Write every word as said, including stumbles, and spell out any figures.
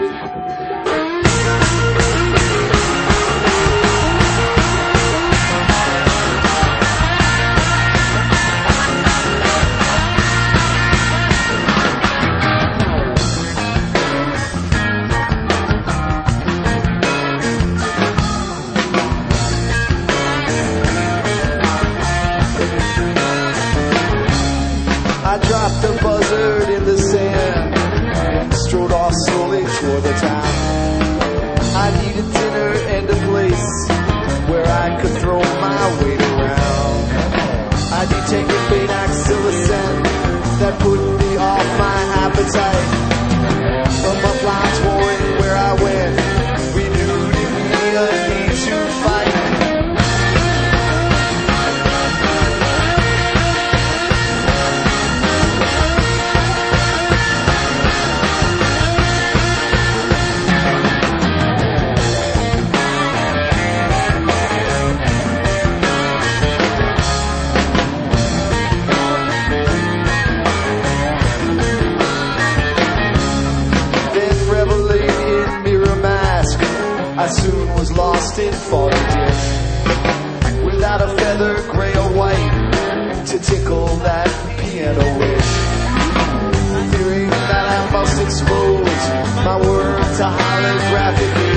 I dropped a buzzard in the sand and strode off slowly toward the town. I needed dinner and a place where I could throw my weight around. I'd be taking Banaxillicin that put me off my appetite. A month lines warring where I went, renewed in me a need to fight. I soon was lost in foggy ditch, without a feather, gray or white, to tickle that piano wish. Fearing that I must expose my work to holographic